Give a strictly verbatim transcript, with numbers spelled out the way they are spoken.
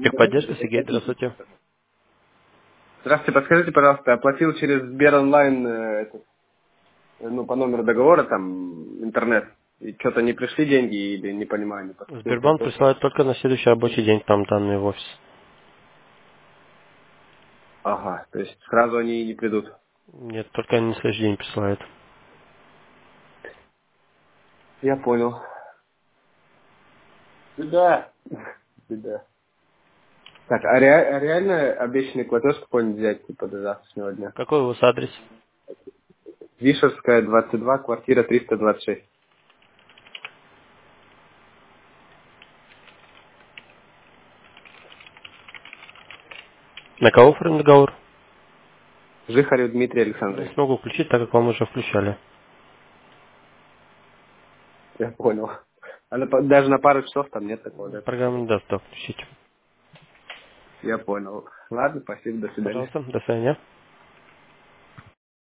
Техподдержка, Сергей, здравствуйте. Здравствуйте, подскажите, пожалуйста, оплатил через Сбер онлайн, э, этот, э, ну, по номеру договора, там, интернет, и что-то не пришли деньги или не понимаю, не поступил Сбербанк платеж. присылает только на следующий рабочий день там данные в офис. Ага, то есть сразу они и не придут. Нет, только они на следующий день присылают. Я понял. Беда. Беда. Так, а, ре- а реально обещанный платеж какой-нибудь взять, типа, до завтрашнего дня? Какой у вас адрес? Вишерская, двадцать два, квартира триста двадцать шесть. На кого оформлен договор? Жихарев Дмитрий Не Александрович. смогу включить, так как вам уже включали. Я понял. А на па- даже на пару часов там нет такого, да? Программа не даст так включить. Я понял. Ладно, спасибо, до свидания. Пожалуйста, до свидания.